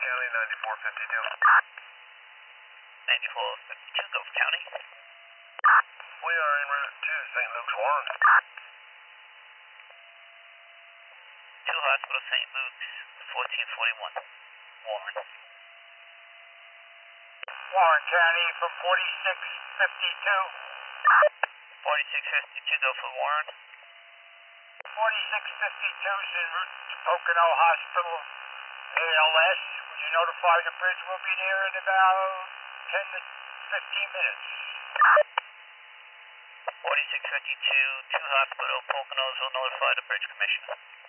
County, 9452. 9452, Gulf County. We are en route to St. Luke's Warren. To Hospital St. Luke's, 1441. Warren. Warren County from 4652. 4652, go for Warren. 4652 is en route to Pocono Hospital, ALS. Would you notify the bridge will be there in about 10 to 15 minutes? 4652 to Hospital, Poconos will notify the bridge commissioner.